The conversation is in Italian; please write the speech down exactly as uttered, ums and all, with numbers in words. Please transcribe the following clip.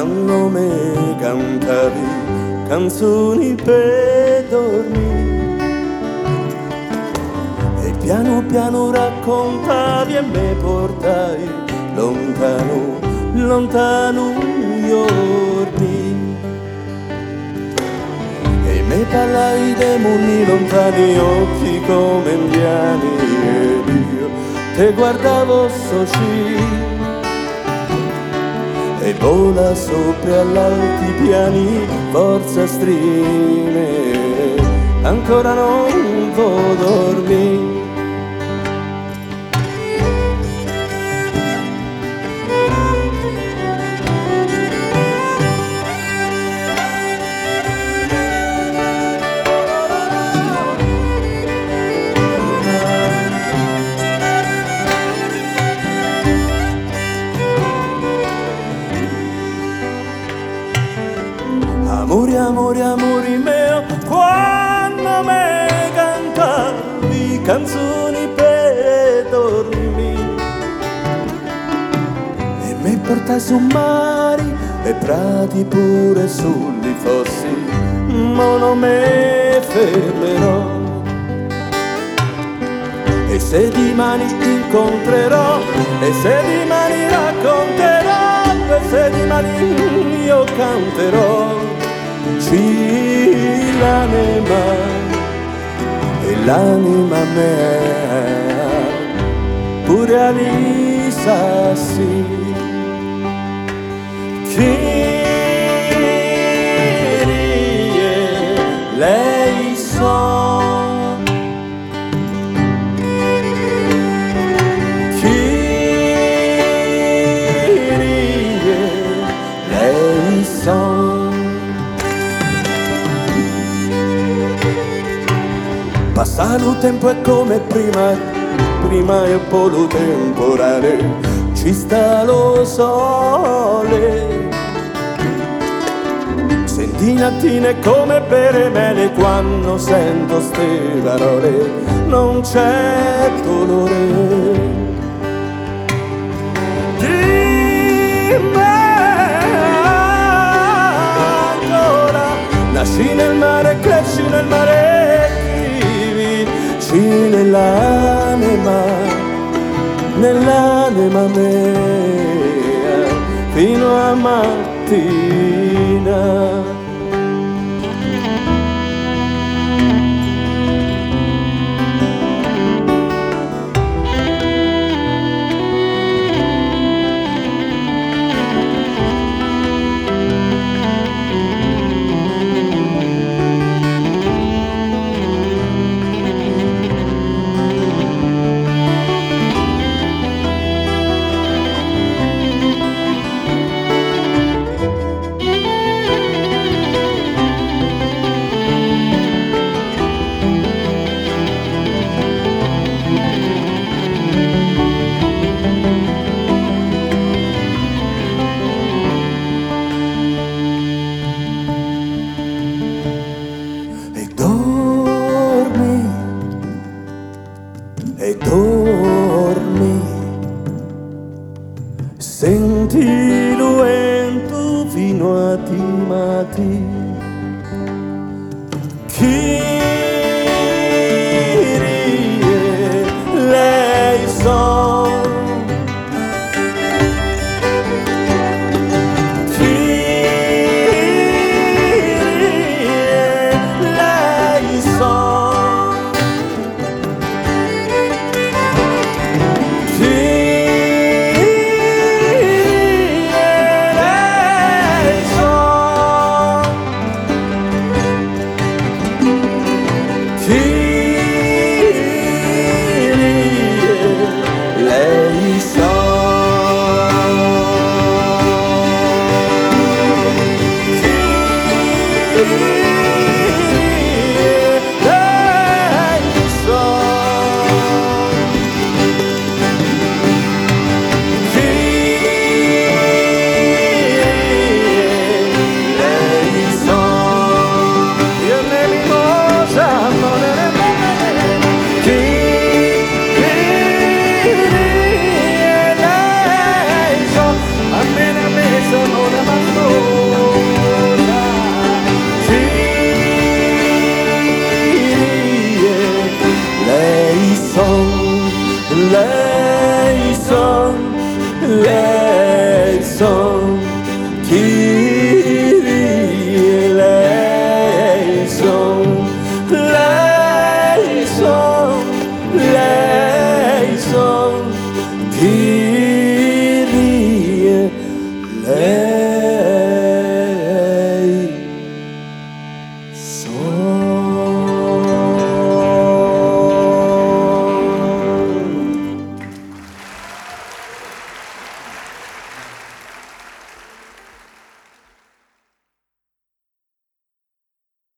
quando me cantavi canzoni per dormire e piano piano raccontavi e me portai lontano, lontano giorni e me parlai dei mondi lontani, occhi come indiani ed io te guardavo soci e vola sopra l'alti piani, forza strime, ancora non può dormire. Amori, amori, amori mio, quando me cantavi canzoni per dormire e me portai su mari e prati pure sugli fossi, ma non me fermerò e se dimani incontrerò e se dimani racconterò e se dimani io canterò ci l'anima e l'anima mea pure Alisa sì chi lei son chi lei son. Passa il tempo è come prima, prima e poi il temporale, ci sta lo sole. Senti nattine come bere mele quando sento ste parole, non c'è dolore. Dimmi ancora, nasci nel mare, cresci nel mare, nell'anima, nell'anima mea, fino a mattina. E dormi, senti lo vento fino a ti mati. Chi